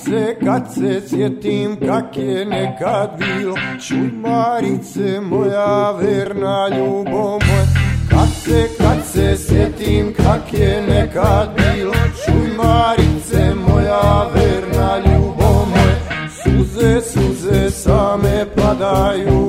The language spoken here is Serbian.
kad se sjetim kak je nekad bilo, čuj Marice moja verna ljubo moja. Kad se sjetim kak je nekad bilo, čuj Marice moja verna ljubo moja. Suze same padaju